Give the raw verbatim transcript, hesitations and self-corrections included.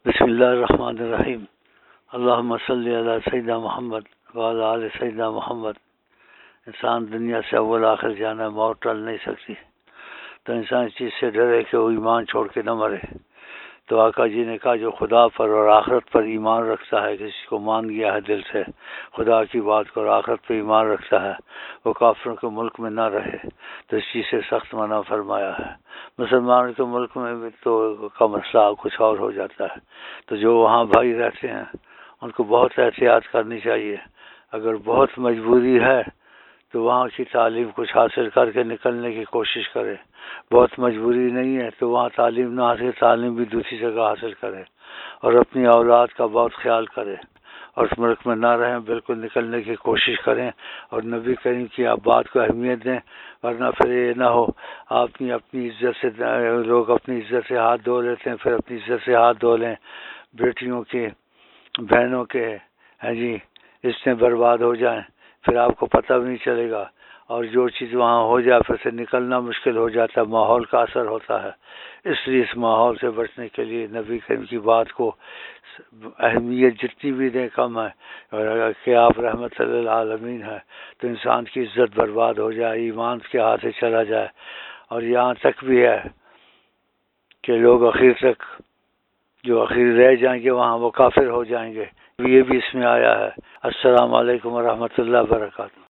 بسم اللہ الرحمن الرحیم۔ اللہم صلی علی سیدنا محمد وعلی آل سیدنا محمد۔ انسان دنیا سے اول آخر جانا ہے، موت ٹل نہیں سکتی، تو انسان اس چیز سے ڈرے کہ وہ ایمان چھوڑ کے نہ مرے۔ تو آقا جی نے کہا جو خدا پر اور آخرت پر ایمان رکھتا ہے، کسی کو مان گیا ہے دل سے خدا کی بات کو اور آخرت پر ایمان رکھتا ہے، وہ کافروں کے ملک میں نہ رہے، تو اس چیز سے سخت منع فرمایا ہے۔ مسلمانوں کے ملک میں بھی تو کا مسئلہ کچھ اور ہو جاتا ہے، تو جو وہاں بھائی رہتے ہیں ان کو بہت احتیاط کرنی چاہیے۔ اگر بہت مجبوری ہے تو وہاں کی تعلیم کچھ حاصل کر کے نکلنے کی کوشش کرے، بہت مجبوری نہیں ہے تو وہاں تعلیم نہ حاصل تعلیم بھی دوسری جگہ حاصل کرے، اور اپنی اولاد کا بہت خیال کرے، اور اس ملک میں نہ رہیں، بالکل نکلنے کی کوشش کریں، اور نبی کریم کی آپ بات کو اہمیت دیں، ورنہ پھر یہ نہ ہو آپ کی اپنی عزت سے لوگ اپنی عزت سے ہاتھ دھو لیتے ہیں، پھر اپنی عزت سے ہاتھ دھو لیں، بیٹیوں کے بہنوں کے ہیں جی اس میں برباد ہو جائیں، پھر آپ کو پتہ بھی نہیں چلے گا، اور جو چیز وہاں ہو جائے پھر سے نکلنا مشکل ہو جاتا ہے، ماحول کا اثر ہوتا ہے۔ اس لیے اس ماحول سے بچنے کے لیے نبی کریم کی بات کو اہمیت جتنی بھی دیں کم ہے، اور کہ آپ رحمت للعالمین ہے، تو انسان کی عزت برباد ہو جائے، ایمان کے ہاتھ سے چلا جائے، اور یہاں تک بھی ہے کہ لوگ اخیر تک جو اخیر رہ جائیں گے وہاں وہ کافر ہو جائیں گے، یہ بھی اس میں آیا ہے۔ السلام علیکم ورحمۃ اللہ وبرکاتہ۔